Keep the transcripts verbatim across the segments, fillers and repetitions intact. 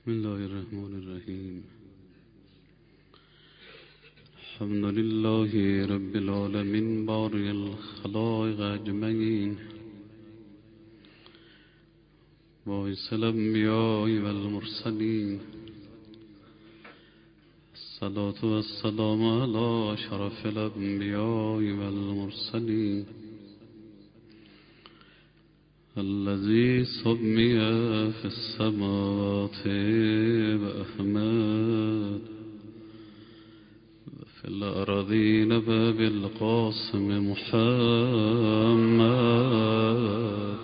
بسم الله الرحمن الرحیم. الحمد لله رب العالمین باری الخلائق اجمعین باعث الانبیاء والمرسلین. الصلاة والسلام على شرف الانبیاء والمرسلین الذي سمي في السماوات بأحمد وفي الأرضين بالقاسم محمد.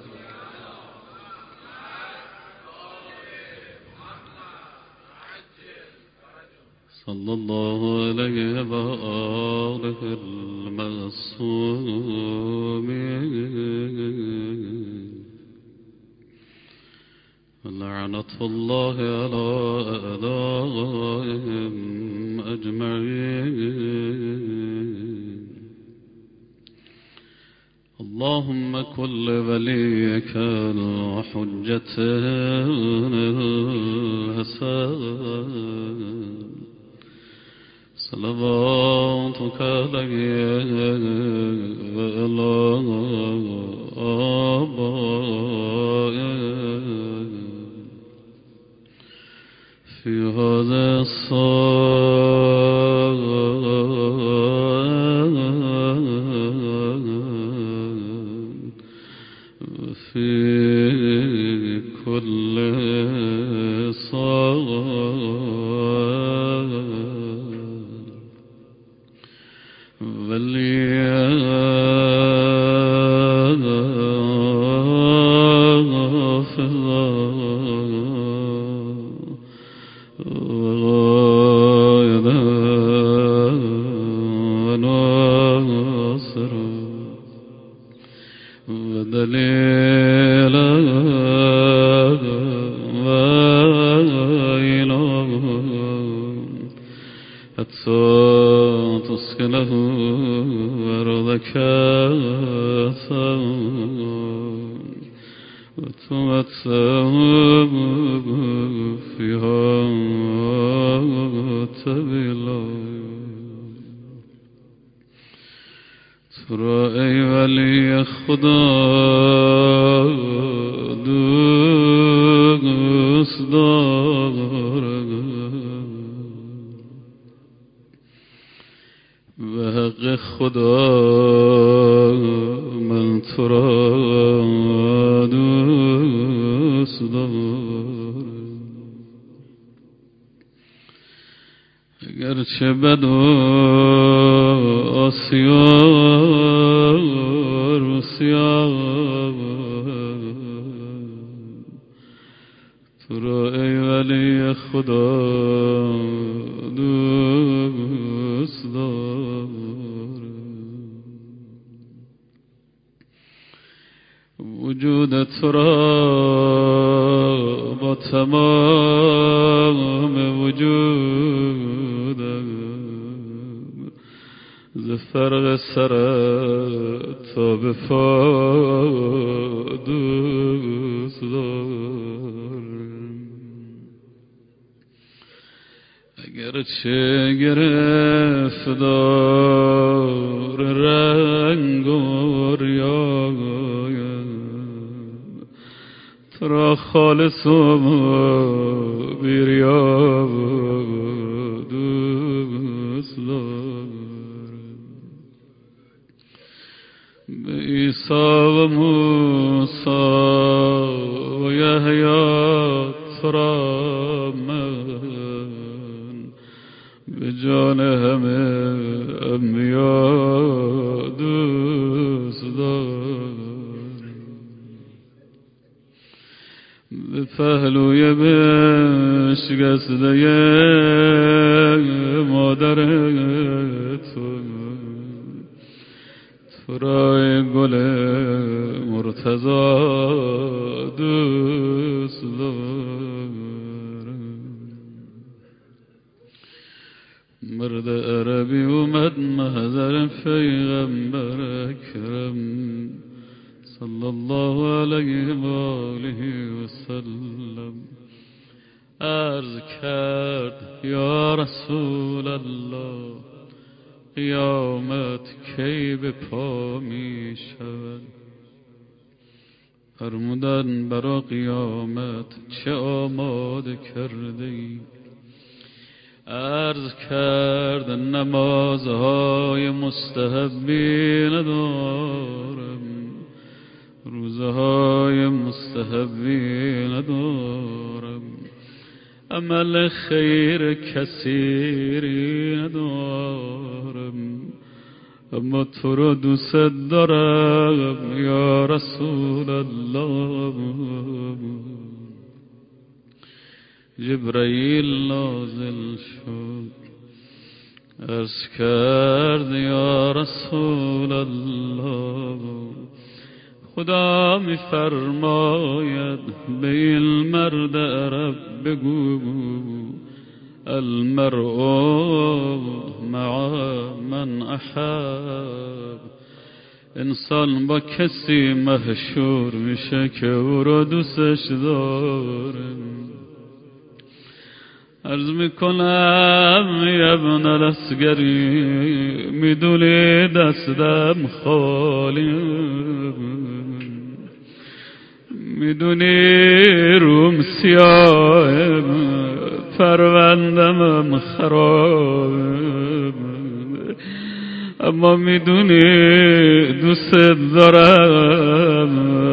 صلى الله عليه وآله المعصومين. لعنة الله على أعدائهم أجمعين. اللهم كل وليك وحجة الحسن صلواتك عليه وعلى آبائه في هذا الصام في كل صام تسكنه أرضك وتمتع فيها طويلا. ترى ای ولی خدا دوست دارم به حق خدا من تو را دوست دارم. اگرچه بد و آسیار و سیاه تو را ای ولی خدا دوست دارم. وجود تو را با تمام وجودم ز فرق سر تا به پا دوست دارم. اگرچه گرفتار رنگ و ریایم تو را خالص و بی ریا دوست دارم. به عیسی و موسی و یحیی تو را من به جان همه انبیا دوست دارم. به پهلوی بشکسته مادر تو تو را گل مرتضی دوست دارم. مرد عربی اومد محضر پیغمبر اکرم صلی الله علیه و آله و سلم. عرض کرد یا رسول الله قیامت کی به پا می شود؟ فرمودن برا قیامت چه آماده کرده ای؟ عرض کرد نمازهای مستحبی ندارم، روزهای مستحبی ندارم، عمل خیر کثیری ندارم، اما تو رو دوست دارم یا رسول الله. جبرائیل نازل شد، عرض کرد یا رسول الله خدا می فرماید به این مرد عرب بگو المرء مع من احب. انسان با کسی محشور میشه که او را دوستش داره. عرض میکنم یا ابن الاسگری میدونی دستم خالی، میدونی روم سیاه پروندم خراب، اما میدونی دوست دارم.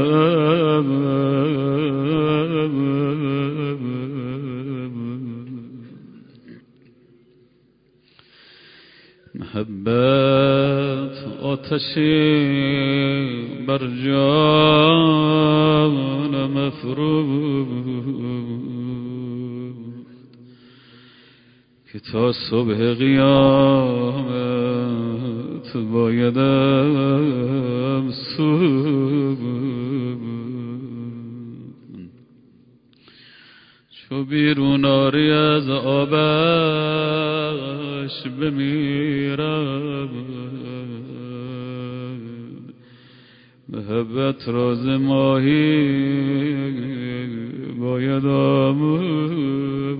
محبت آتشی بر جان مفروض که تا صبح قیامت بایدم سوز. چو بیرون آری از آبش بمیرم، محبت راز ماهی باید آموز.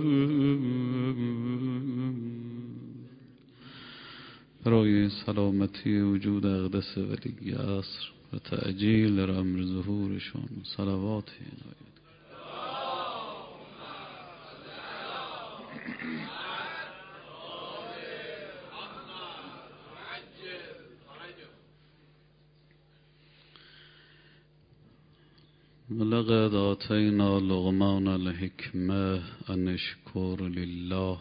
برای سلامتی وجود اقدس ولی عصر و تعجیل در امر ظهورشان صلوات عنایت. ولقد آتینا لقمان الحکمة ان اشکر لله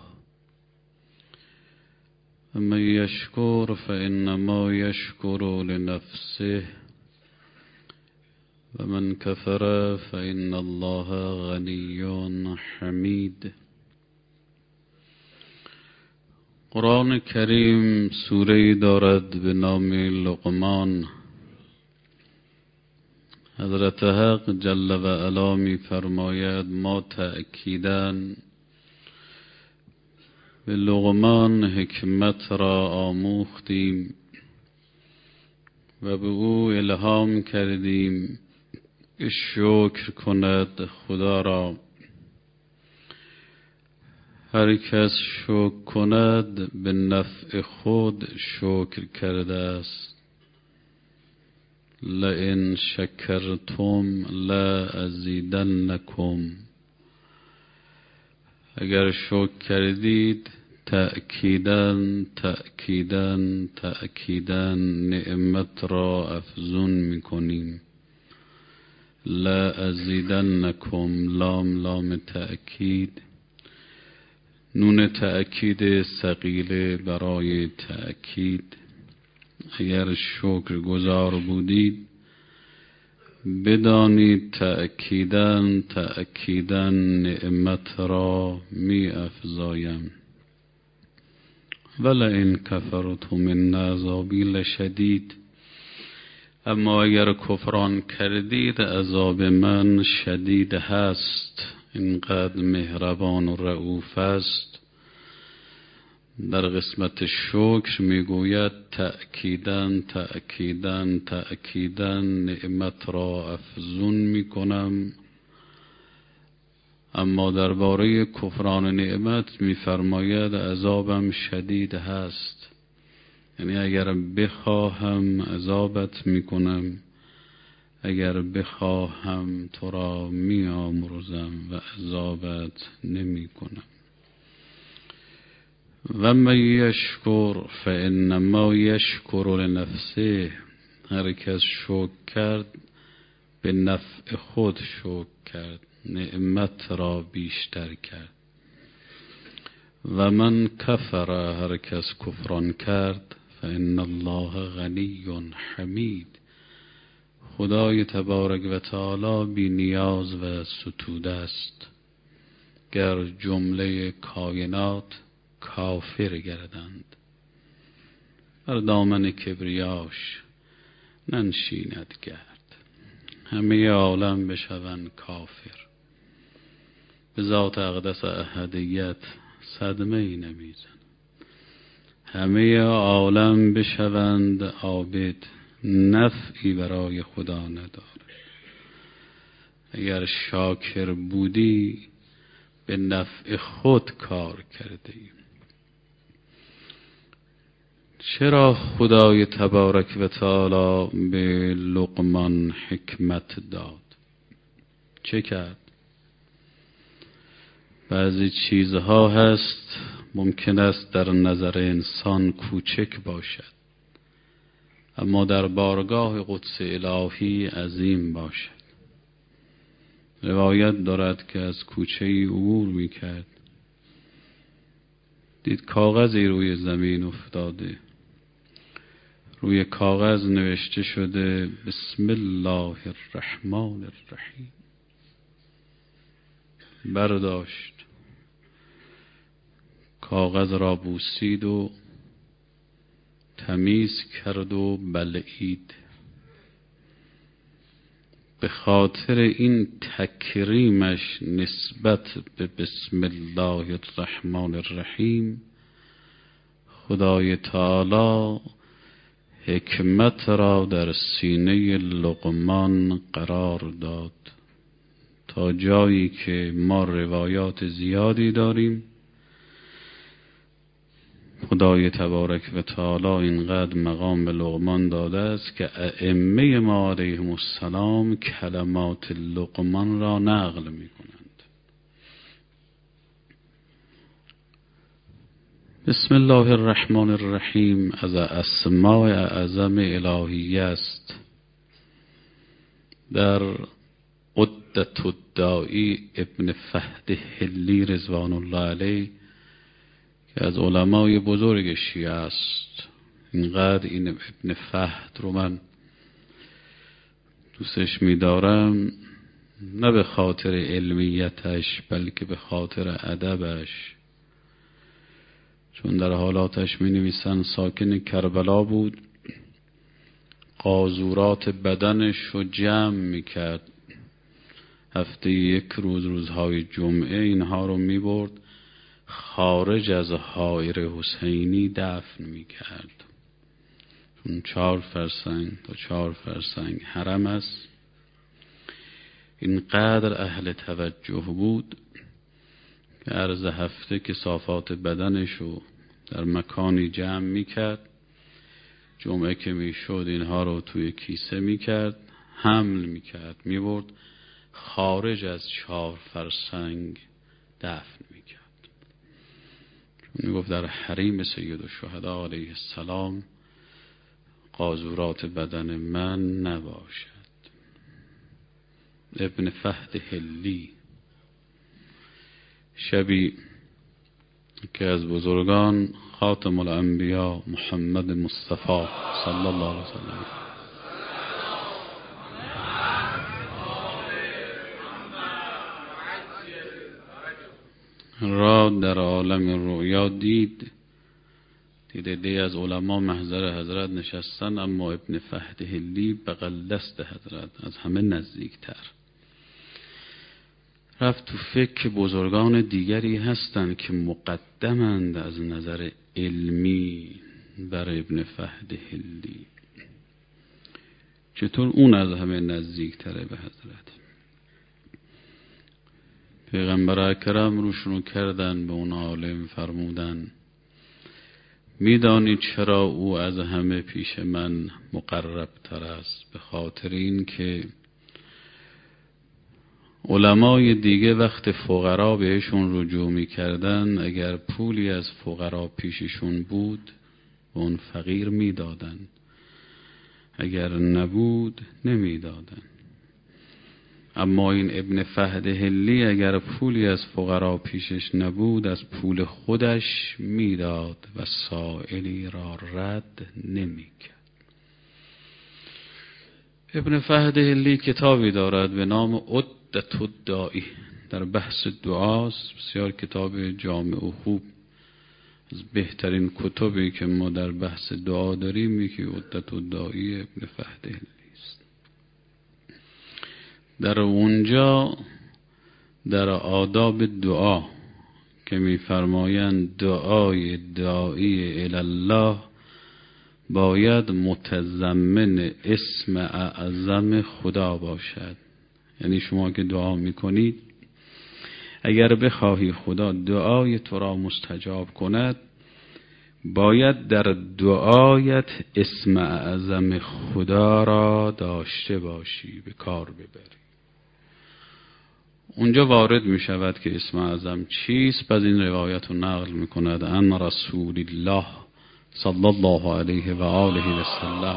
ومن یشکر فانما یشکر لنفسه ومن کفر فان الله غنی حمید. قرآن کریم سوره‌ای دارد به نام لقمان. حضرت حق جل و علا می فرماید ما تأکیداً به لقمان حکمت را آموختیم و به او الهام کردیم که شکر کند خدا را. هر کس شکر کند به نفع خود شکر کرده است. لئن شکرتم لازیدنکم. اگر شکر کردید تأکیداً تأکیداً تأکیداً نعمت را افزون میکنیم. لازیدنکم لام لام تأکید، نون تأکید ثقیله برای تأکید. اگر شکر گزار بودید بدانید تأکیداً تأکیداً نعمت را می افزایم. ولئن کفرتم ان عذابی لشدید. اما اگر کفران کردید عذاب من شدید هست. اینقدر مهربان و رؤوف است. در قسمت شکر میگوید تأکیداً تأکیداً تأکیداً نعمت را افزون میکنم. اما درباره کفران نعمت می‌فرماید عذابم شدید هست، یعنی اگر بخواهم عذابت میکنم، اگر بخواهم تو را میامرزم و عذابت نمی کنم. و من یشکر فانما یشکر لنفسه، هر کس شکر کرد به نفع خود شکر کرد، نعمت را بیشتر کرد. و من کفر، هر کس کفران کرد، فان الله غنی حمید، خدای تبارک و تعالی بی نیاز و ستوده است. گر جمله کائنات کافر گردند، بر دامن کبریاش ننشیند گرد. همه عالم بشوند کافر، به ذات اقدس احدیت صدمه ای نمیزن. همه عالم بشوند عابد، نفعی برای خدا نداره. اگر شاکر بودی به نفع خود کار کردی. چرا خدای تبارک و تعالی به لقمان حکمت داد؟ چه کرد؟ بعضی چیزها هست ممکن است در نظر انسان کوچک باشد، اما در بارگاه قدس الهی عظیم باشد. روایت دارد که از کوچه ای عبور می کرد، دید کاغذی روی زمین افتاده، روی کاغذ نوشته شده بسم الله الرحمن الرحیم. برداشت، کاغذ را بوسید و تمیز کرد و بلعید. به خاطر این تکریمش نسبت به بسم الله الرحمن الرحیم، خدای تعالی حکمت را در سینه لقمان قرار داد، تا جایی که ما روایات زیادی داریم خدای تبارک و تعالی اینقدر مقام به لقمان داده است که ائمه ما علیهم السلام کلمات لقمان را نقل می کنند. بسم الله الرحمن الرحیم از اسماء اعظم الهیه است. در عدة الداعی ابن فهد حلی رضوان الله علیه که از علمای بزرگ شیعه است، اینقدر این ابن فهد رو من دوستش می‌دارم، نه به خاطر علمیتش بلکه به خاطر ادبش. چون در حالاتش می نویسن ساکن کربلا بود، قاذورات بدنش رو جمع می کرد، هفته یک روز روزهای جمعه اینها رو می برد خارج از حائر حسینی دفن می کرد. چون چهار فرسنگ تا چهار فرسنگ حرم است، اینقدر اهل توجه بود که عرض هفته کثافات بدنش رو در مکانی جمع می کرد، جمعه که می شد اینها رو توی کیسه می کرد، حمل می کرد، می برد خارج از چهار فرسنگ دفن می کرد. چون می گفت در حریم سید الشهدا علیه السلام قاذورات بدن من نباشد. ابن فهد حلی شبی که از بزرگان خاتم الانبیا محمد مصطفی صلی الله علیه وسلم را در عالم رؤیا دید، دیده دی از علما محضر حضرت نشستن، اما ابن فهد حلی بغل دست حضرت از همه نزدیکتر. رفت تو فکر بزرگان دیگری هستند که مقدمند از نظر علمی بر ابن فهد حلی، چطور اون از همه نزدیکتره به حضرت. پیغمبر اکرم روشونو کردن به اون عالم، فرمودن میدانی چرا او از همه پیش من مقرب تر است؟ به خاطر این که علمای دیگه وقت فقرا بهشون رجوع میکردن، اگر پولی از فقرا پیششون بود به اون فقیر میدادن، اگر نبود نمیدادن. اما این ابن فهد حلی اگر پولی از فقرا پیشش نبود از پول خودش میداد و سائلی را رد نمیکرد. ابن فهد حلی کتابی دارد به نام عدة الداعی، در بحث دعاست، بسیار کتاب جامع و خوب، از بهترین کتبی که ما در بحث دعا داریم یکی عدة الداعی ابن فهد حلی است. در اونجا در آداب دعا که می‌فرمایند دعای داعی الی الله باید متضمن اسم اعظم خدا باشد. یعنی شما که دعا میکنید اگر بخواهی خدا دعای تو را مستجاب کند باید در دعایت اسم اعظم خدا را داشته باشی، به کار ببری. اونجا وارد می شود که اسم اعظم چیست. بعد این روایت رو نقل می کند ان رسول الله صلی الله علیه و آله و سلم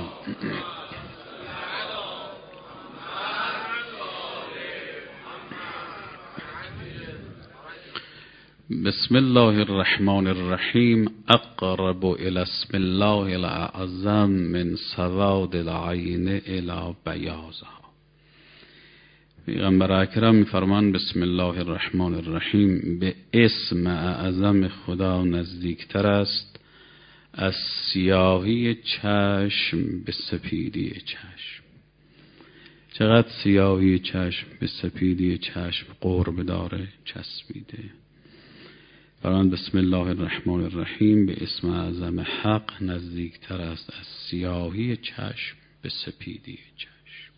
بسم الله الرحمن الرحیم اقرب الى اسم الله الاعظم من سواد العین الى بیاضها. پیغمبر اکرم می‌فرمایند بسم الله الرحمن الرحیم به اسم اعظم خدا نزدیکتر است از سیاهی چشم به سپیدی چشم. چقدر سیاهی چشم به سپیدی چشم قرب داره، چسبیده. فرمان بسم الله الرحمن الرحیم به اسم اعظم حق نزدیکتر است از سیاهی چشم به سپیدی چشم.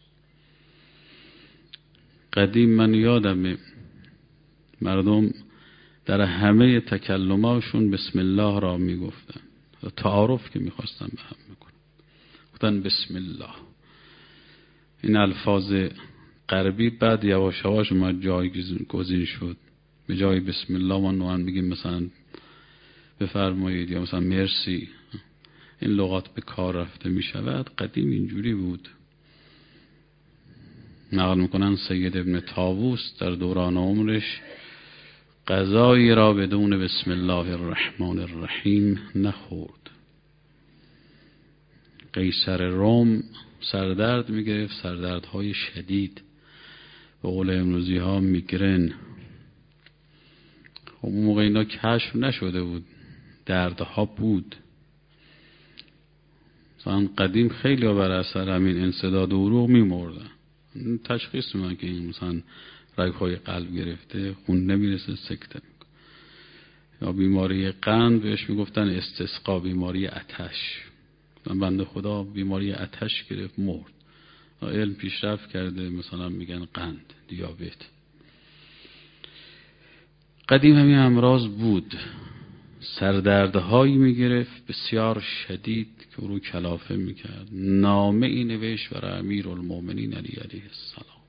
قدیم من یادم مردم در همه تکلماشون بسم الله را میگفتن، تعارف که میخواستن به هم میکنن گفتن بسم الله. این الفاظ غربی بعد یواش یواش ما جایگزین شد، به جای بسم الله ما نوعا بگیم مثلا بفرمایید یا مثلا مرسی. این لغات به کار رفته می شود. قدیم اینجوری بود. نقل میکنن سید ابن طاووس در دوران عمرش غذایی را بدون بسم الله الرحمن الرحیم نخورد. قیصر روم سردرد میگرفت، سردردهای شدید، به قول امروزی ها میگرن. خب اون موقع اینا کشف نشده بود، دردها بود. مثلا قدیم خیلی ها بر اثر همین انسداد عروق میمردن. تشخیص میدن که این مثلا رگ‌های قلب گرفته، خون نمیرسه، سکته میکنه. یا بیماری قند بهش میگفتن استسقا، بیماری آتش. بنده خدا بیماری آتش گرفت مرد. علم پیشرفت کرده، مثلا میگن قند، دیابت. قدیم همین امراض بود. سردردهایی میگرفت بسیار شدید که او رو کلافه میکرد. نامه ای نوشت برای امیر المؤمنین علی علیه السلام: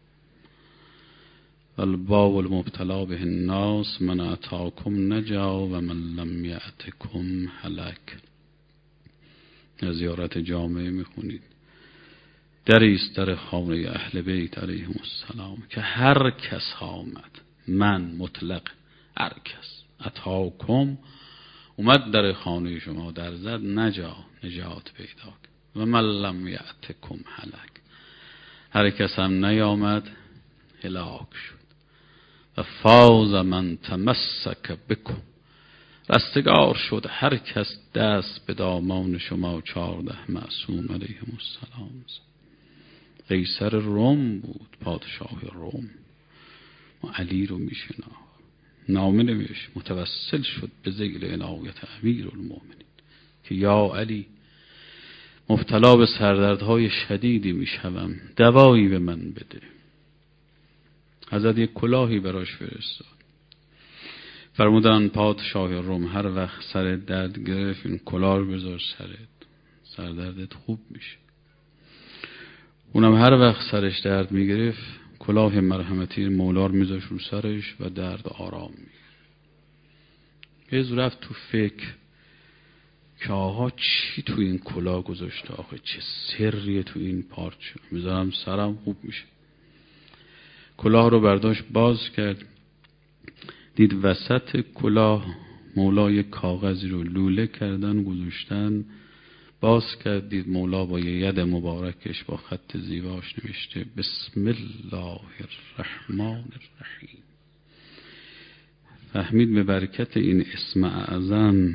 والباب المبتلا به الناس من اتاکم نجا و من لم یأتکم هلک. از زیارت جامعه میخونید. دریست در خانه اهل بیت علیهم السلام که هر کس آمد، من مطلق هر کس اتاکم اومد در خانه شما در زد، نجا، نجات پیدا، و من لم یأتکم هلک، هر کس هم نیامد هلاک شد. و فاز من تمسک بکم، رستگار شد هر کس دست به دامان شما چارده معصوم علیهم السلام. قیصر روم بود، پادشاه روم. ما علی رو میشناخت. نامه نوشت، متوسل شد به ذیل عنایت امیر المؤمنین که یا علی، مبتلا به سردردهای شدیدی میشوم، دوایی به من بده. حضرت یک کلاهی براش فرستاد. فرمودن پادشاه روم هر وقت سر درد گرفت این کلاه بذار سرت، سر دردت خوب میشه. اونم هر وقت سرش درد میگرفت کلاه مرحمتی مولا رو میذاشت رو سرش و درد آرام میگرفت. یه رفت تو فکر که آقا چی تو این کلاه گذاشته، آخه چه سریه تو این پارچه، میذارم سرم خوب میشه. کلاه رو برداشت باز کرد، دید وسط کلاه مولا یک کاغذی رو لوله کردن گذاشتن. باز کرد دید مولا با یه ید مبارکش با خط زیباش نوشته بسم الله الرحمن الرحیم. فهمید به برکت این اسم اعظم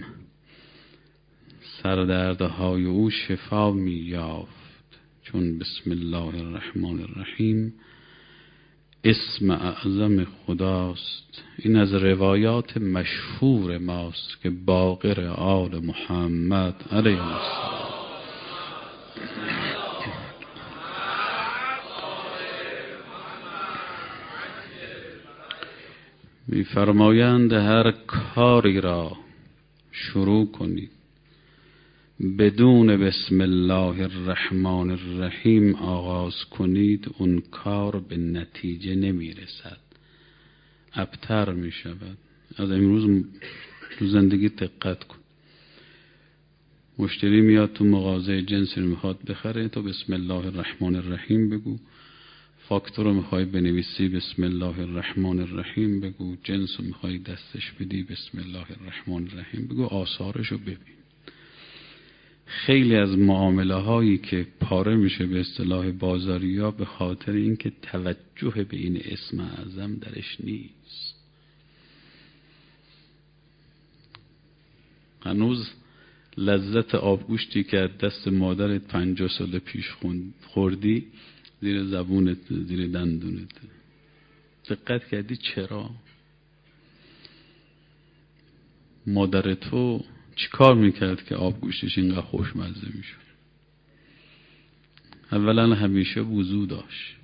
سردردهای او شفا می یافت، چون بسم الله الرحمن الرحیم اسم اعظم خداست. این از روایات مشهور ماست که باقر آل محمد علیه السلام می فرمایند هر کاری را شروع کنید بدون بسم الله الرحمن الرحیم آغاز کنید، اون کار به نتیجه نمی رسد، ابتر می شود. از امروز تو زندگی دقت کن. مشتری میاد تو مغازه جنسی رو میخواد بخره، تو بسم الله الرحمن الرحیم بگو. فاکتور رو میخوای بنویسی بسم الله الرحمن الرحیم بگو. جنس رو میخوای دستش بدی بسم الله الرحمن الرحیم بگو. آثارش رو ببین. خیلی از معامله هایی که پاره میشه به اصطلاح بازاری ها به خاطر اینکه توجه به این اسم اعظم درش نیست. هنوز لذت آبگوشتی که دست مادرت پنجاه سال پیش خوردی زیر زبونت، زیر دندونت. دقت کردی چرا؟ مادر تو چی کار میکرد که آبگوشتش اینقدر خوشمزه میشد؟ اولا همیشه وضو داشت.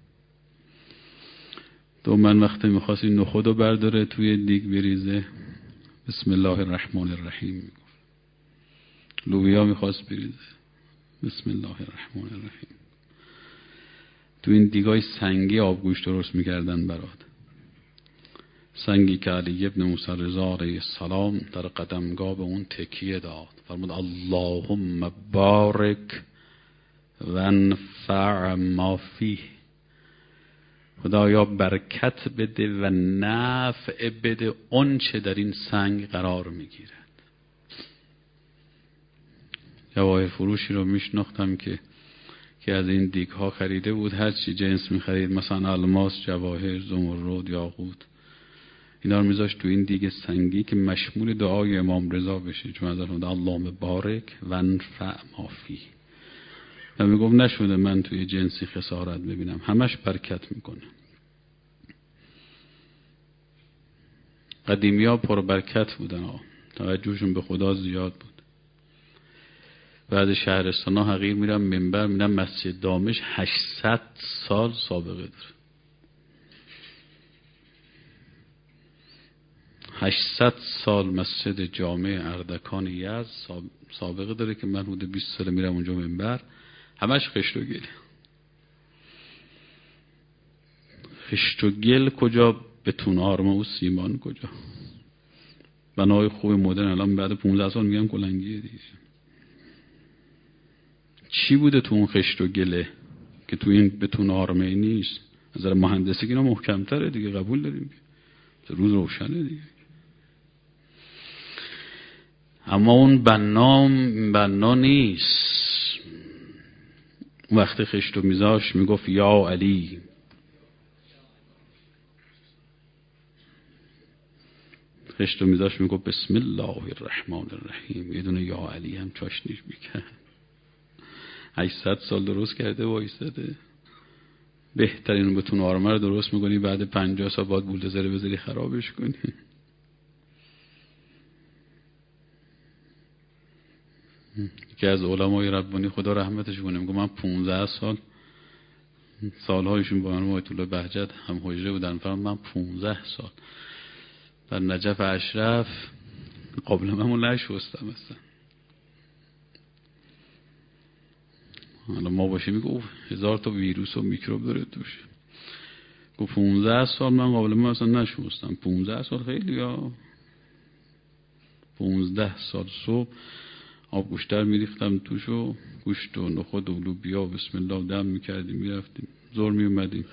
دومن وقتی میخواست این نخود رو برداره توی دیگ بریزه بسم الله الرحمن الرحیم میگفت. لوبیا میخواست بریزه بسم الله الرحمن الرحیم. تو این دیگای سنگی آبگوشت درست میکردن برات، سنگی که علی ابن موسی رضا علیه السلام در قدمگاه به اون تکیه داد. فرمود اللهم بارک و انفع ما فیه. خدایا برکت بده و نفع بده اون چه در این سنگ قرار میگیرد. جواهر فروشی رو میشناختم که که از این دیگ ها خریده بود، هر چی جنس میخرید، مثلا الماس، جواهر، زمرد، یاقوت، اینا رو میذاشت تو این دیگ سنگی که مشمول دعای امام رضا بشه، چون از اون اللهم بارک و انفع ما فیه. و میگفت نشده من توی جنسی خسارت ببینم، همش برکت میکنه. قدیمی ها پر برکت بودن ها. توجهشون به خدا زیاد بود. بعد شهرستان ها حقیر میرم منبر میرم مسجد دامش هشتصد سال سابقه داره. هشتصد سال مسجد جامع اردکان یزد سابقه داره که من حدود بیست سال میرم اونجا منبر، همش خشت و گل. خشت و گل کجا؟ بتون آرما و سیمان کجا؟ بنای خوب مدرن الان بعد پونزده سال میگم کلنگیه دیگه. چی بوده تو اون خشت و گله که تو این بتون آرمه نیست؟ از نظر مهندسی که اینا محکم‌تره دیگه، قبول داریم، روز روشنه دیگه. اما اون بنام بنا نیست. وقتی خشت و میذاش میگفت یا علی، خشت و میذاش میگفت بسم الله الرحمن الرحیم. یه دونه یا علی هم چاشنیش میکرد. هشتصد سال درست کرده وایستاده. بهترین بتون آرمه رو درست میکنی، بعد پنجاه سال بعد بولدوزر بذاری خرابش کنی. یکی از علمای ربانی خدا رحمتش کنه میگه من پونزده سال سالهایشون با من آیت الله بهجت هم حجره بودن، فرام من پونزده سال در نجف اشرف قابلمه‌مو نشستم اصلا. حالا ما باشیم میگه اوه هزار تا ویروس و میکروب داره توش. گفت پونزده سال من قابلمه اصلا نشستم. پونزده سال خیلی ها. پونزده سال صبح آب گوشتر میریختم توش و گوشت و نخود و لوبیا و بسم الله دم میکردیم میرفتیم زور میومدیم.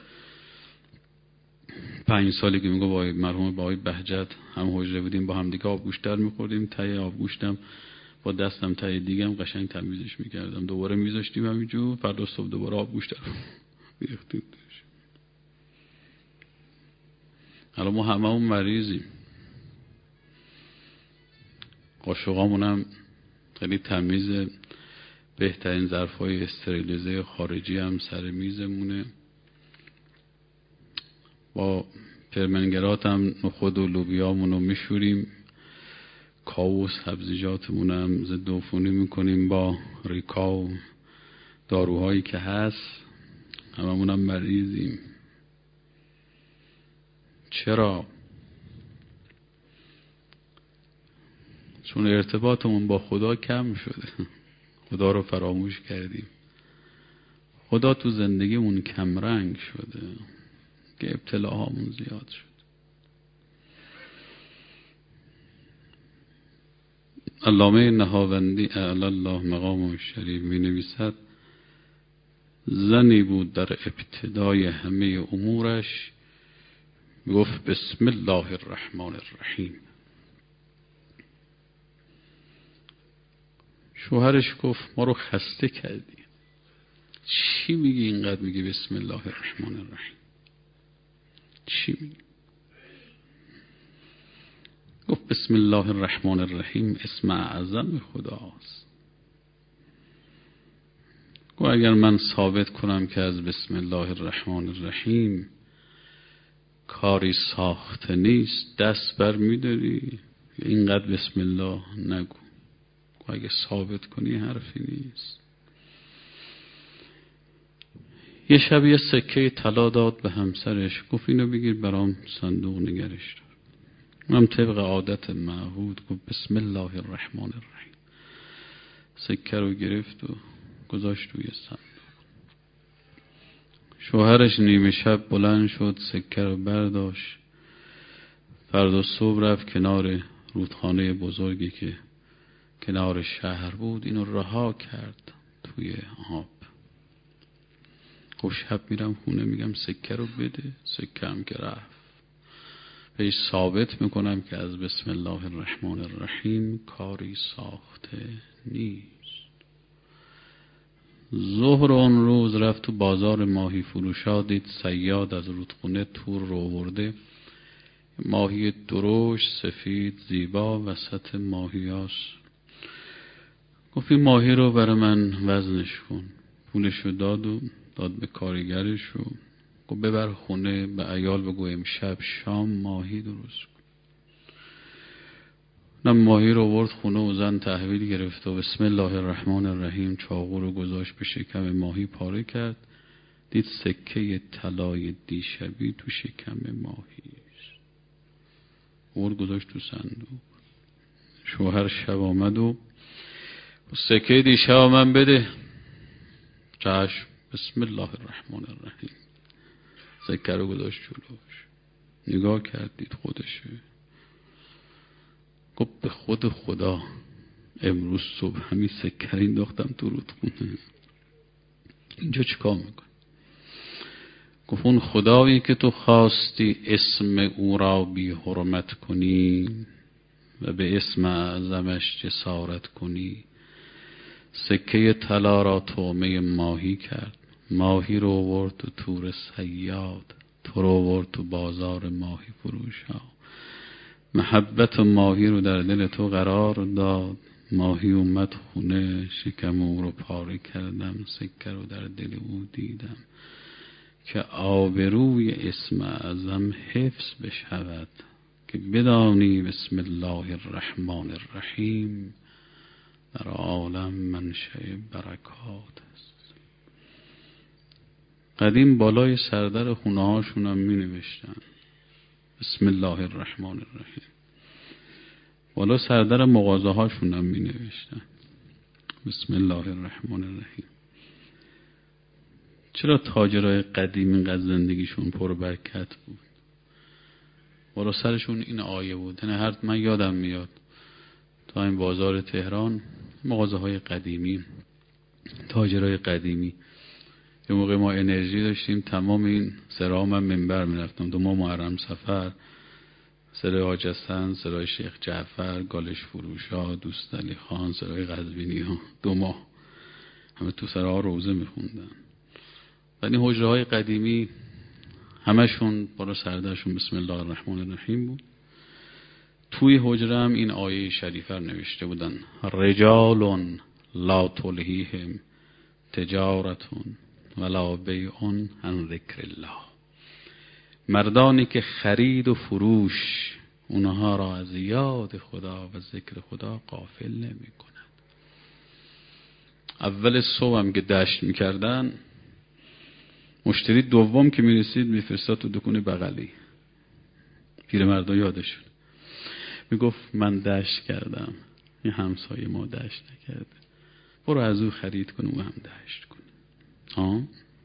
پنج سالی که میگه با مرحوم با آقای بهجت هم حجره بودیم با هم دیگه آب گوشتر میخوردیم. تای آب گوشتم با دستم تای دیگم قشنگ تمیزش میکردم دوباره میذاشتیم همینجور. فردا صبح دوباره آب گوشتر میریختیم توش. حالا ما همه اون مریضیم. قاشقامون هم خیلی تمیز. بهترین ظرفای استریلیزه خارجی هم سر میزمونه. با پرمنگرات هم نخود و لوبیامون رو میشوریم. کاوس سبزیجاتمون هم ضد عفونی میکنیم با ریکا و داروهایی که هست. هممون هم مریضیم. چرا؟ چون ارتباطمون با خدا کم شده. خدا رو فراموش کردیم. خدا تو زندگیمون کم رنگ شده که ابتلاهامون زیاد شد. علامه نهاوندی اعلی الله مقام شریف می نویسد زنی بود در ابتدای همه امورش گفت بسم الله الرحمن الرحیم. شوهرش گفت ما رو خسته کردی. چی میگی اینقدر میگی بسم الله الرحمن الرحیم؟ چی میگی؟ گفت بسم الله الرحمن الرحیم اسم اعظم خداست. گفت اگر من ثابت کنم که از بسم الله الرحمن الرحیم کاری ساخته نیست دست بر میداری؟ اینقدر بسم الله نگو. گفت اگه ثابت کنی حرفی نیست. یه شب یه سکه طلا داد به همسرش. گفت اینو بگیر برام صندوق نگرش دار. اونم طبق عادت معهود گفت بسم الله الرحمن الرحیم. سکه رو گرفت و گذاشت توی صندوق. شوهرش نیمه شب بلند شد سکه رو برداشت. فردا صبح رفت کنار رودخانه بزرگی که کنار شهر بود. اینو رها کرد توی آب. گفت شب میرم خونه میگم سکه رو بده. سکه هم که رفت. بهش ثابت میکنم که از بسم الله الرحمن الرحیم کاری ساخته نیست. ظهر اون روز رفت تو بازار ماهی فروشا. دید صیاد از رودخونه تور رو آورده. ماهی درشت سفید زیبا وسط ماهیاش. گفت این ماهی رو برای من وزنش کن. پولشو داد و داد به کارگرش و گفت ببر خونه به عیال بگو امشب شام ماهی درست کن. نم ماهی رو آورد خونه و زن تحویل گرفت و بسم الله الرحمن الرحیم چاقو رو گذاشت به شکم ماهی پاره کرد. دید سکه طلای دیشبی تو شکم ماهی است. آورد گذاشت تو صندوق. شوهر شب آمد و سکه دیشب من بده. چشم. بسم الله الرحمن الرحیم. سکه رو گذاشت جلوش. نگاه کرد دید خودشه. گفت به خود خدا امروز صبح همین سکه رو انداختم تو رودخونه. اینجا چیکار میکن؟ گفت اون خدایی که تو خواستی اسم او را بی حرمت کنی و به اسم اعظمش جسارت کنی سکه طلا را طعمه ماهی کرد. ماهی رو آورد تو تور صیاد. تو رو آورد تو بازار ماهی فروش ها. محبت ماهی رو در دل تو قرار داد. ماهی اومد خونه شکم او رو پاره کردم. سکه رو در دل او دیدم که آبروی اسم اعظم حفظ بشود که بدانی بسم الله الرحمن الرحیم در عالم منشأ برکات است. قدیم بالای سردر خونه هاشون هم می نوشتن بسم الله الرحمن الرحیم. بالا سردر مغازه هاشون هم می نوشتن بسم الله الرحمن الرحیم. چرا تاجرای قدیم اینقدر زندگیشون پر برکت بود؟ بالا سرشون این آیه بود. یعنی هر من یادم میاد تا این بازار تهران مغازه های قدیمی، تاجرای قدیمی، یه موقع ما انرژی داشتیم تمام این سرا من منبر میرفتم. دو ماه محرم سفر، سرای حاج حسن، سرای شیخ جعفر، گالش فروشا، دوست علی خان، سرای قزوینی ها، دو ماه همه تو سرها روزه میخوندن. ولی حجره های قدیمی همشون بالا سردرشون بسم الله الرحمن الرحیم بود. توی حجره هم این آیه شریفه نوشته بودن رجال لا تلهیهم تجارتون ولا بیع عن ذکر الله. مردانی که خرید و فروش اونها را از یاد خدا و ذکر خدا غافل نمی کند. اول صبح هم که دشت میکردن، مشتری دوم که میرسید میفرستاد تو دکون بغلی. پیرمردا یادشون میگفت من دشت کردم، این همسایه ما دشت نکرده، برو از او خرید کن او هم دشت کنه. ها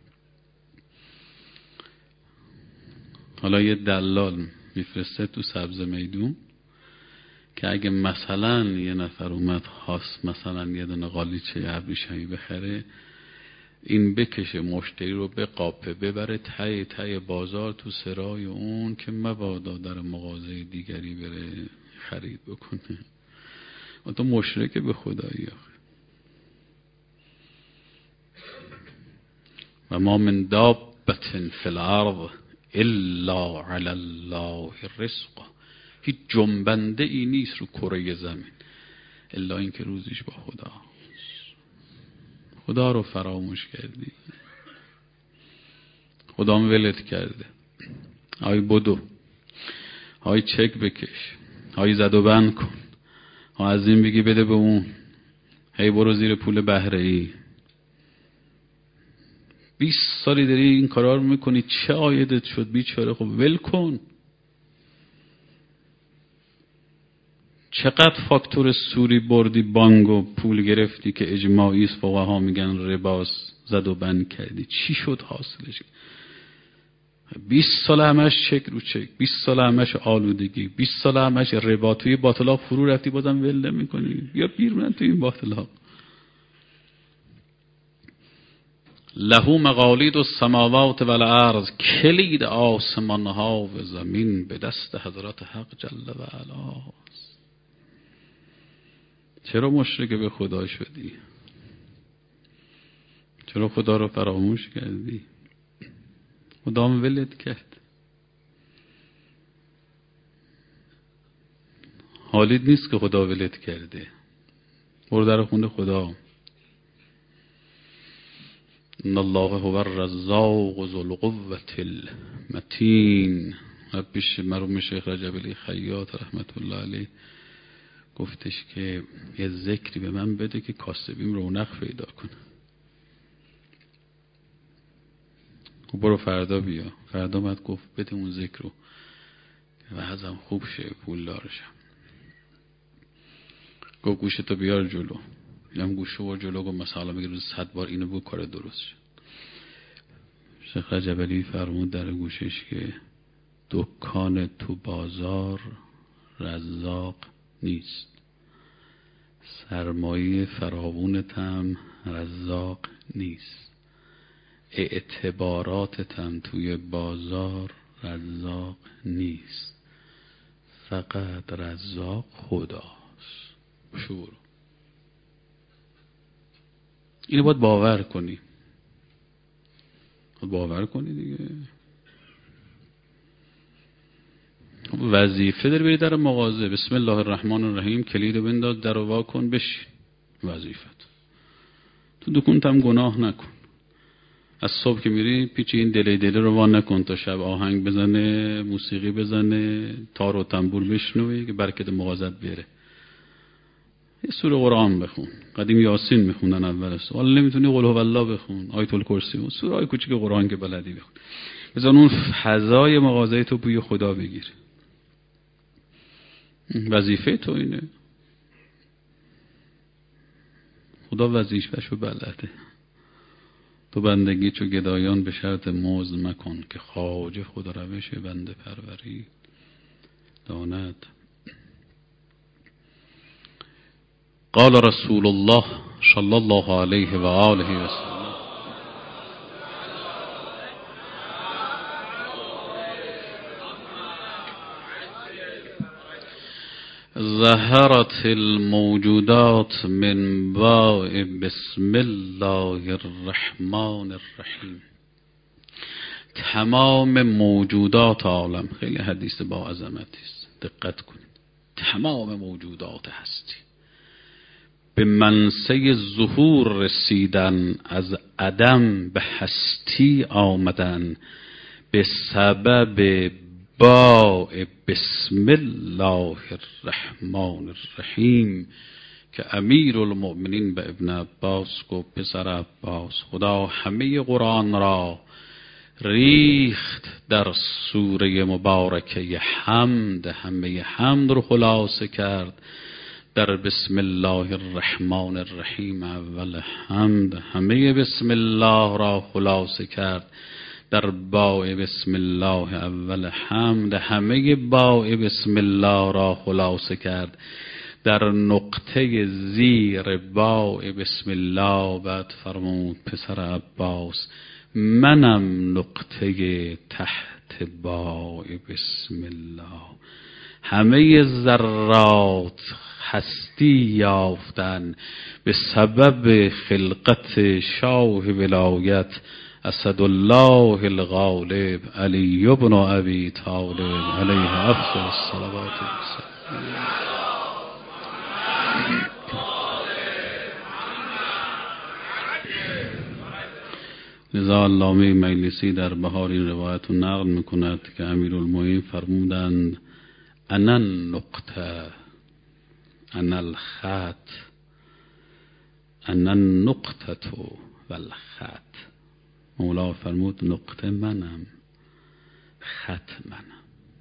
حالا یه دلال میفرسته تو سبز میدون که اگه مثلا یه نفر اومد خواست مثلا یه دونه قالیچه ابریشمی بخره، این بکشه مشتری رو به قاپه ببره ته ته بازار تو سرای اون که مبادا در مغازه دیگری بره خرید بکنه. و تو مشرک به خدایی آخه. و ما من دابة فی الارض الا علی الله رزقها. هیچ جنبنده ای نیست رو کره زمین الا این که روزیش با خدا. خدا رو فراموش کردی، خدا هم ولت کرده. های بدو، های چک بکش، های زد و بند کن، ها از این بگی بده به اون، هی برو زیر پول بهره ای. بیست سالی داری این کارا رو میکنی، چه عایدت شد بیچاره؟ خب ول کن. چقدر فاکتور سوری بردی بانک و پول گرفتی که اجماعی است، فقها میگن رباس، زد و بند کردی، چی شد حاصلش؟ بیست سال همش چک رو چک، بیست سال همش آلودگی، بیست سال همش ربا. توی باطلاق فرو رفتی بازم ول نمی‌کنی. بیا بیرون توی این باطلاق. له مقالید السماوات والارض. کلید آسمان ها و زمین به دست حضرت حق جل و علا. چرا مشرک به خدا شدی؟ چرا خدا رو فراموش کردی؟ خدا هم ولت کرد. حالیت نیست که خدا ولت کرده. برو در خونه خدا. ان الله هو الرزاق ذو القوة المتین. پیش مرحوم شیخ رجب علی خیاط رحمت الله علیه گفتش که یه ذکری به من بده که کاسبیم رونق پیدا کنه. برو فردا بیا. فردا بعد گفت بده اون ذکر رو و ازم خوب شه، پول دارشم. گفت گوشتو بیار جلو. اینم گوشو بار جلو. گفت مثلا میگه روز صد بار اینو بگو کار درست شد. شیخ رجب علی فرمود در گوشش که دکان تو بازار رزاق نیست، سرمایه فراوونت هم رزاق نیست، اعتباراتت هم توی بازار رزاق نیست، فقط رزاق خداست. شور اینو باید باور کنی. باید باور کنی دیگه. وظیفه داری بری در مغازه بسم الله الرحمن الرحیم کلیدو بنداز در وا کن بشین. وظیفت. تو دکونت هم گناه نکن. از صبح که میری پیچ این دلی دلی رو وا نکن تا شب آهنگ بزنه، موسیقی بزنه، تار و تنبور بشنوی که برکت مغازت بیاره. یه سوره قرآن بخون. قدیم یاسین میخوندن اول سال. حالا نمیتونی قل هو الله بخون، آیت الکرسی و سوره های کوچیک قرآن که بلدی بخون. بزن اون فضای مغازه تو بوی خدا بگیر. وظیفه تو اینه. خدا وظیفه‌شو بلده. تو بندگی چو گدایان به شرط مزد مکن، که خواجه خدا روش بنده پروری داند. قال رسول الله صلی الله علیه و آله و سلم: ظهرت الموجودات من باء بسم الله الرحمن الرحیم. تمام موجودات عالم، خیلی حدیث با عظمتی است، دقت کنید. تمام موجودات هستی به منصه ظهور رسیدن، از عدم به هستی آمدن به سبب باء بسم الله الرحمن الرحیم، که امیر المؤمنین به ابن عباس گفت: پسر عباس، خدا همه قرآن را ریخت در سوره مبارکه حمد، همه حمد رو خلاصه کرد در بسم الله الرحمن الرحیم. اول حمد همه بسم الله را خلاصه کرد در باء بسم الله اول حمد، همه باء بسم الله را خلاصه کرد در نقطه زیر باء بسم الله. بعد فرمود: پسر عباس، منم نقطه تحت باء بسم الله. همه ذرات هستی یافتن به سبب خلقت شاه ولایت اسدالله الغالب علی بن ابی طالب علیه افضل الصلوات والسلام. لذا علامه مجلسی در بهار این روایت رو نقل میکند که امیرالمومنین فرمودند: انا النقطه انا الخط انا النقطه والخط. مولا فرمود: نقطه منم، خط منم.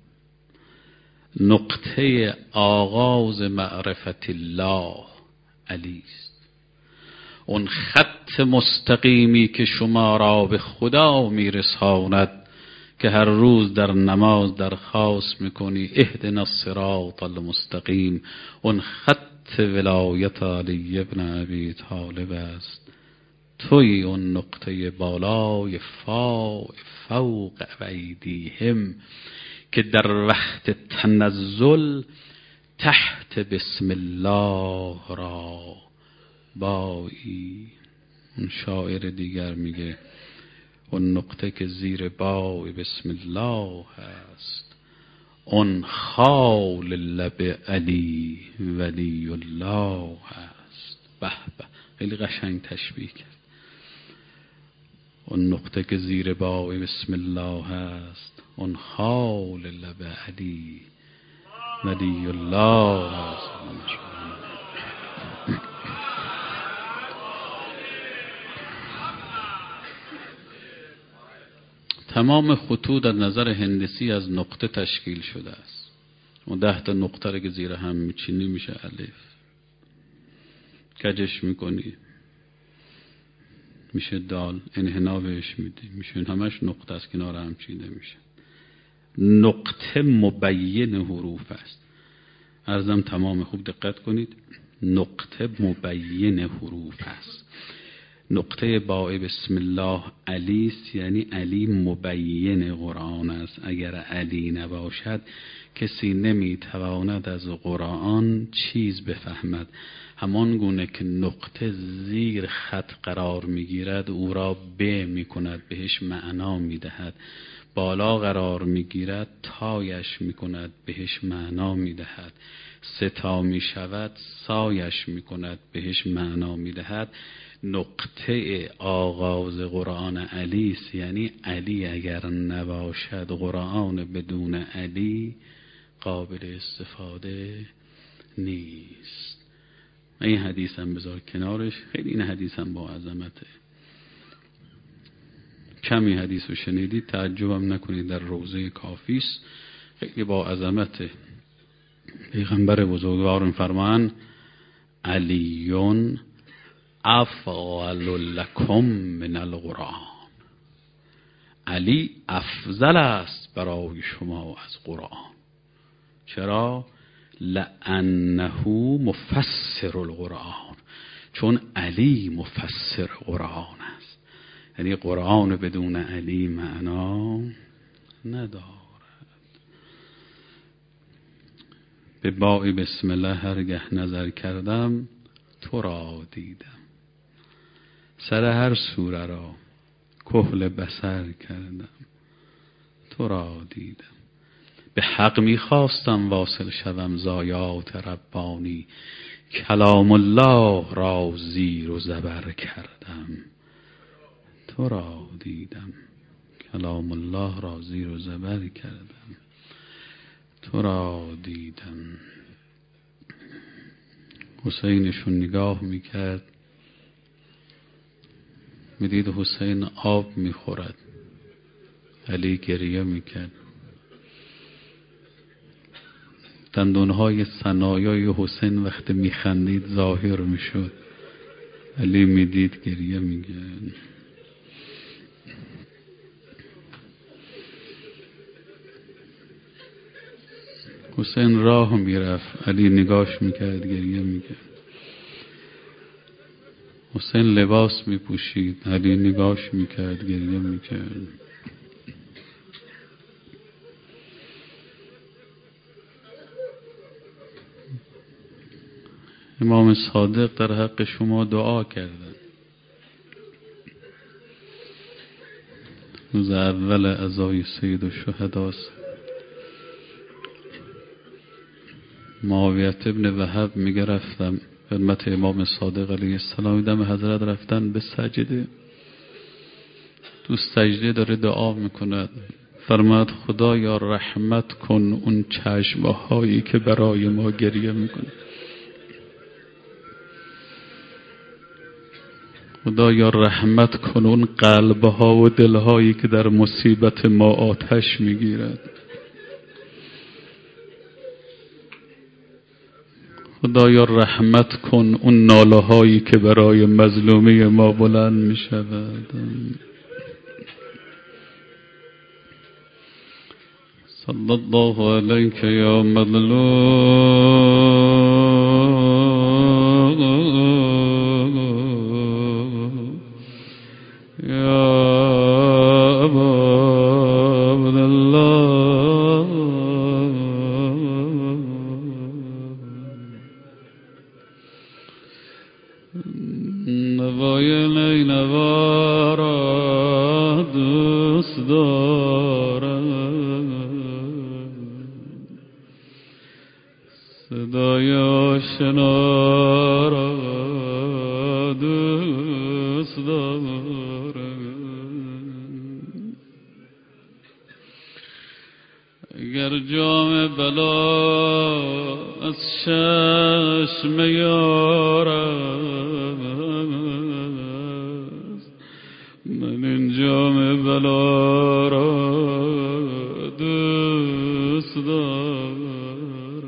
نقطه آغاز معرفت الله علی است. اون خط مستقیمی که شما را به خدا میرساند، که هر روز در نماز درخواست میکنی اهدنا الصراط المستقیم. اون خط ولایت علی ابن ابی طالب است. توی اون نقطه بالای فا فوق ایدیهم که در وقت تنزل تحت بسم الله را بایی. اون شاعر دیگر میگه: اون نقطه که زیر باء بسم الله هست، اون خال لب علی ولی الله هست. به به، خیلی قشنگ تشبیه کرد. اون نقطه که زیر باء بسم الله هست، اون خال لب علی ولی الله هست. تمام خطوط از نظر هندسی از نقطه تشکیل شده است. اون ده تا نقطه رو که زیر هم میچینی میشه الف. کجش میکنی میشه دال، انحنا بهش میدی میشه، همش نقطه است کنار هم چیده میشه. نقطه مبین حروف است. عرضم تمام، خوب دقت کنید. نقطه مبین حروف است. نقطه باء بسم الله علی است، یعنی علی مبین قرآن است. اگر علی نباشد کسی نمیتواند از قرآن چیز بفهمد. همان گونه که نقطه زیر خط قرار میگیرد او را به میکند، بهش معنا میدهد. بالا قرار میگیرد تایش میکند، بهش معنا میدهد. ستا میشود سایش میکند، بهش معنا میدهد. نقطه آغاز قرآن علی است، یعنی علی اگر نباشد قرآن بدون علی قابل استفاده نیست. این حدیثم بذار کنارش، خیلی این حدیثم با عظمته. کمی حدیث رو شنیدید تعجبم نکنید، در روضه کافی است، خیلی با عظمته. پیغمبر بزرگوار می‌فرمایند علیون افضل لکم من القرآن، علی افضل است برای شما از قرآن. چرا؟ لانه مفسر القرآن، چون علی مفسر قرآن است. یعنی قرآن بدون علی معنا ندارد. به بای بسم الله هرگه نظر کردم تو را دیدم، سر هر سوره را کحل بصر کردم تو را دیدم. به حق میخواستم واصل شوم زایات ربانی، کلام الله را زیر و زبر کردم تو را دیدم. کلام الله را زیر و زبر کردم تو را دیدم. حسینشون نگاه میکرد، میدید حسین آب میخورد، علی گریه میکرد. دندونهای ثنایای حسین وقتی میخندید ظاهر میشد، علی میدید گریه میکرد. حسین راه میرفت، علی نگاش میکرد گریه میکرد. حسین لباس میپوشید، علی نگاش میکرد گریه میکرد. امام صادق در حق شما دعا کردن. روز اول عزای سید الشهداست، معاویه ابن وهب میگه رفتم خدمت امام صادق علیه السلام، دم حضرت رفتن به سجده، تو سجده داره دعا میکند، فرماد خدایا رحمت کن اون چشمه هایی که برای ما گریه میکنه، خدایا رحمت کن اون قلبها و دلهایی که در مصیبت ما آتش میگیرد، خدایا رحمت کن اون ناله هایی که برای مظلومی ما بلند می شود. صلی الله علیک یا مظلوم یا ابا عبدالله. نوای نینوا را دوست دارم، صدای آشنا را دوست دارم. اگر جام بلا از چشم یارم، من این جام بلا را دوست دارم.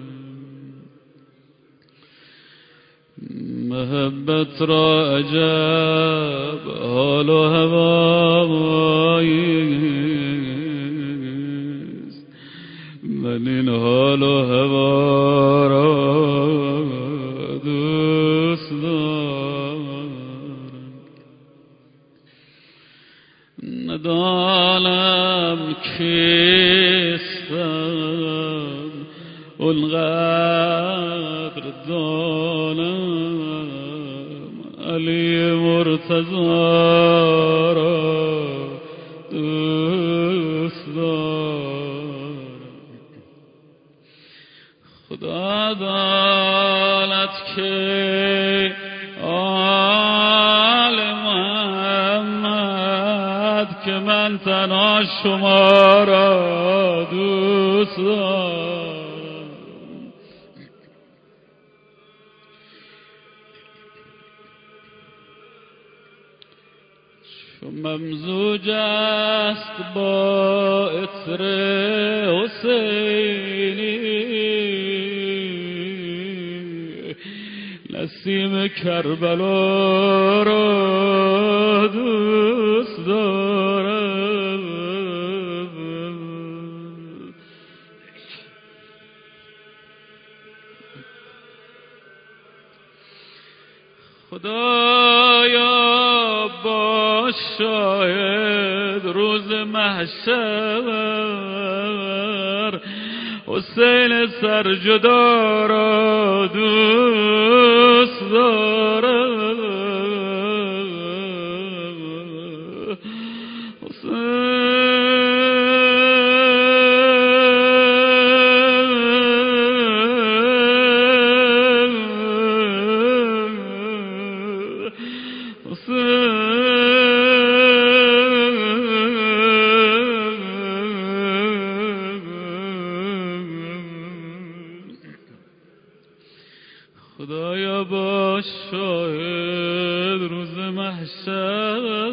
محبت را عجب حال و هواییست، من این حال و هوا را دوست دارم. ندانم کیستم اونقدر دانم، علی مرتضی را دوست دارم. خدا داند که آل محمد که من تنها شما را دوست دارم. چو ممزوج است با عطر حسینی، نسیم کربلا را دوست دارم. خدایا باش شاهد روز محشر، حسین سرجدا را دوست دارم. خدایا باش شاهد روز محشر،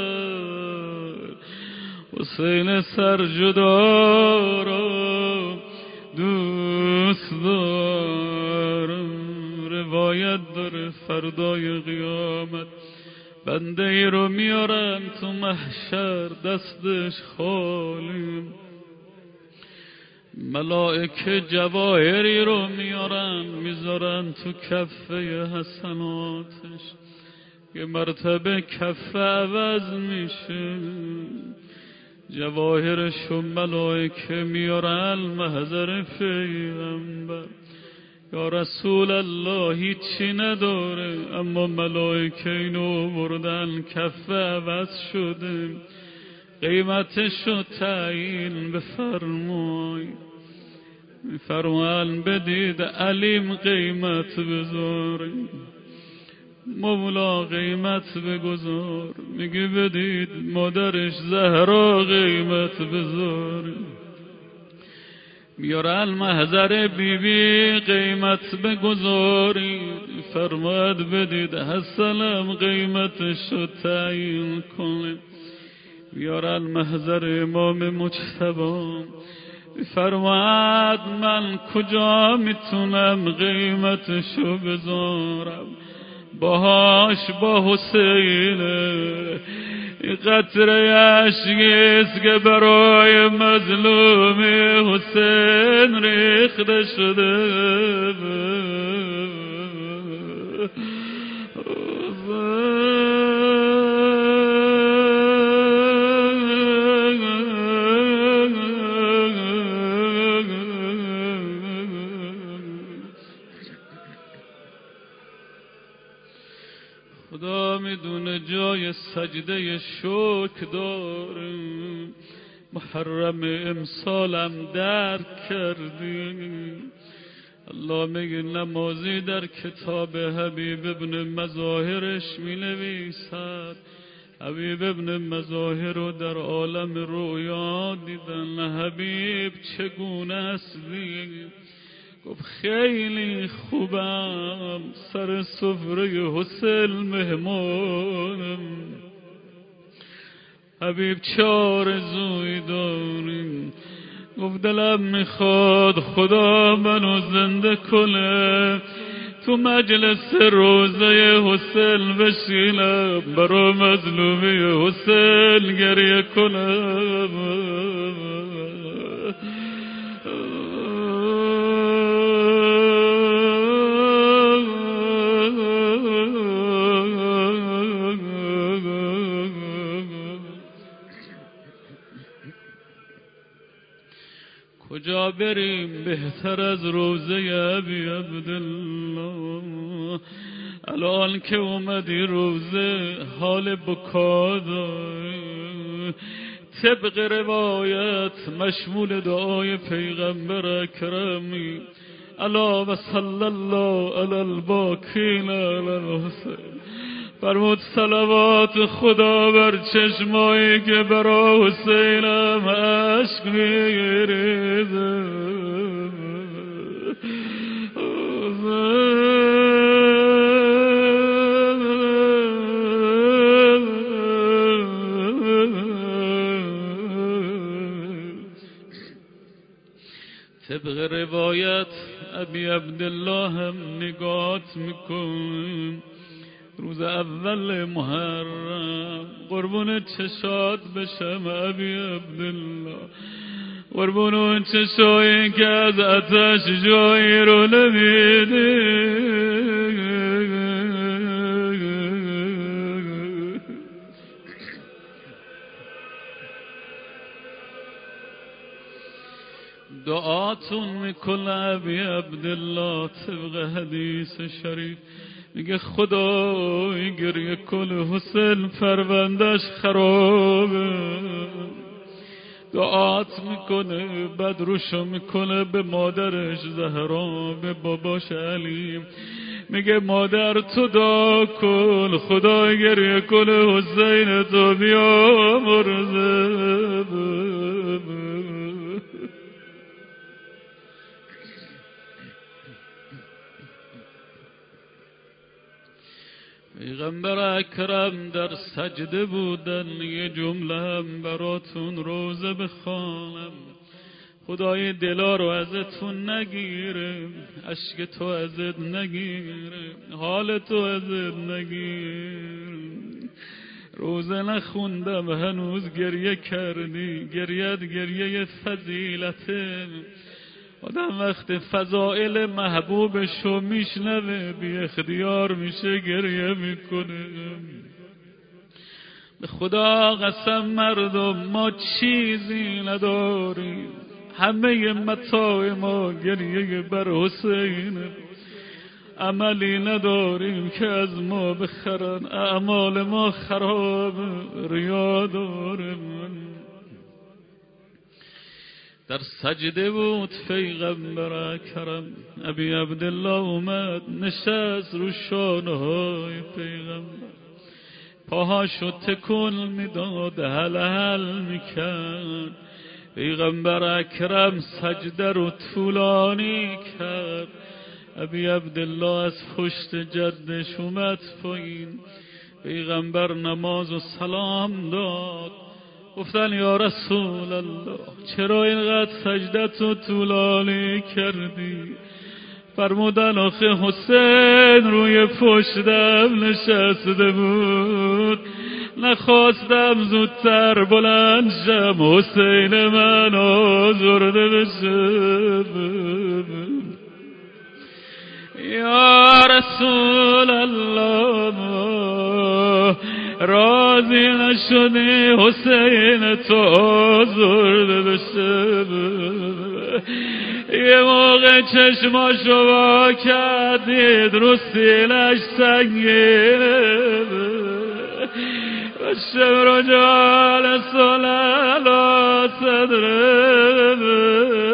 حسین سرجدا را دوست دارم. روایت داره فردای قیامت بنده ای رو میارن تو محشر دستش خالی، ملائکه جواهری رو میارن میذارن تو کفه حسناتش، یه مرتبه کفه عوض میشه، جواهرشو ملائکه میارن محضر پیغمبر. یا رسول الله هیچی نداره، اما ملائکه اینو بردن کفه عوض شده، قیمتشو تعیین بفرمای. میفرمان بدید علیم قیمت بذاره، مولا قیمت بگذار، میگه بدید مادرش زهرا قیمت بذاره، میارن محضر بیبی قیمت بگذارید، فرماد بدید حسنم قیمتشو تعیین کنه، بیارن محضر امام مجتبی، فرماد من کجا میتونم قیمتشو بذارم، باهاش با حسینه، قطره عشقیست که برای مظلوم حسین ریخته شده. خدا میدونه جای سجده شکر دارم، محرم امسالم درک کردی. الله میگه نمازی در کتاب حبیب ابن مظاهرش می نویسد، حبیب ابن مظاهر رو در عالم رویا دیدن، حبیب چگونه هستی؟ گفت خیلی خوبم، سر سفره حسین مهمانم. حبیب چه آرزویی داریم؟ گفت دلم میخواد خدا منو زنده کنه، تو مجلس روزه حسین بشینم، برا مظلومی حسین گریه کنم. کجا بریم بهتر از روزه ابی عبدالله؟ الان که اومدی روزه حال بکا داری، طبق روایت مشمول دعای پیغمبر اکرمی الا و صلی الله علی الباکین علی الحسین، فرمود صلوات خدا بر چشمایی که برا حسینم عشق میریزه. طبق روایت ابی عبدالله هم نگات میکن روز اول محرم قربون چشات بشم ابی عبدالله قربون اون چشایی که از آتش جایی رو نمیده دعاتون میکنه ابی عبدالله طبق حدیث شریف میگه خدای گریه کن حسین پروندش خرابه دعات میکنه بعد روشو میکنه به مادرش زهرا به باباش علی میگه مادر تو دعا کن خدای گریه کن حسین تو بیا مرزه پیغمبر اکرم در سجده بودن یه جمله هم براتون روزه بخوانم خدای دلا رو ازتون نگیره اشک تو ازت نگیره حال تو ازت نگیره روزه نخوندم هنوز گریه کردی گریت گریه فضیلته آدم وقت فضائل محبوبشو میشنوه بی اختیار میشه گریه میکنه به خدا قسم مردم ما چیزی نداریم همه متاع ما گریه بر حسین عملی نداریم که از ما بخرن اعمال ما خراب ریا داریم در سجده بود پیغمبر اکرم ابی عبدالله اومد نشست رو شانه های پیغمبر پاهاشو تکون میداد هل هل میکرد پیغمبر اکرم سجده رو طولانی کرد ابی عبدالله از پشت جدش اومد پایین پیغمبر نماز و سلام داد گفتن یا رسول الله چرا اینقدر سجدتو طولانی کردی فرمودن آخه حسین روی پشتم نشسته بود نخواستم زودتر بلند شم حسین من آزرده بشه یا رسول الله راضی نشدی حسین تو آزرده بشه یه موقع چشماشو وا کردید رو سینش سنگینه و شمر جال سلالا صدره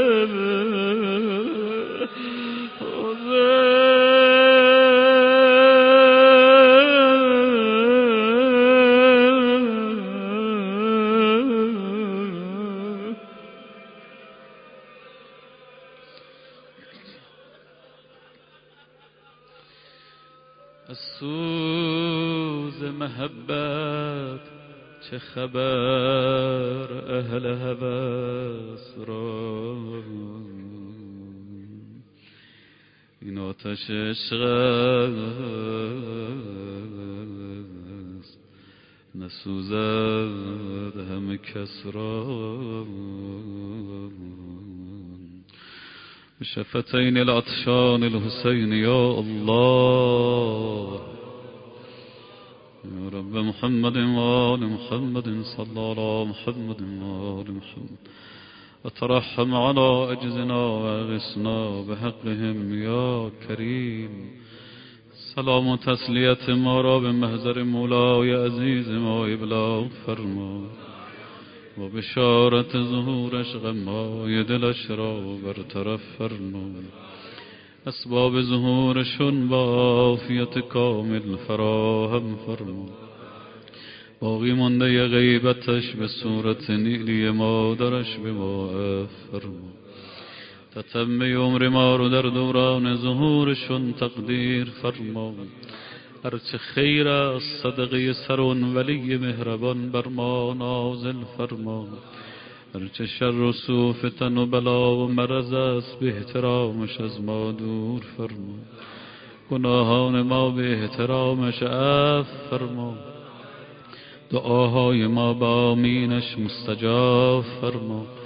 سوز محبت چه خبر اهل هوس را این آتش عشق است نسوزد همه کس را بشفتين العطشان الحسين يا الله يا رب محمد وآل محمد صلى على محمد وآل محمد وترحم على أجزنا وأغثنا بحقهم يا كريم سلام و تسلیت ما را به محضر مولای عزیز ما ابلاغ فرما و بشارت ظهورش غمای دلش را برطرف فرما اسباب ظهورشون با عافیت کامل فراهم فرما باقی مانده غیبتش به صورت نیلی مادرش به ما فرما تتمه عمر ما رو در دوران ظهورشون تقدیر فرما هرچه خیر است صدقه سر اون ولی مهربان بر ما نازل فرما هرچه شر و سوء فتن و بلا و مرض است به احترامش از ما دور فرما. گناهان ما به احترامش عفو فرما. دعاهای ما با آمینش مستجاب فرما.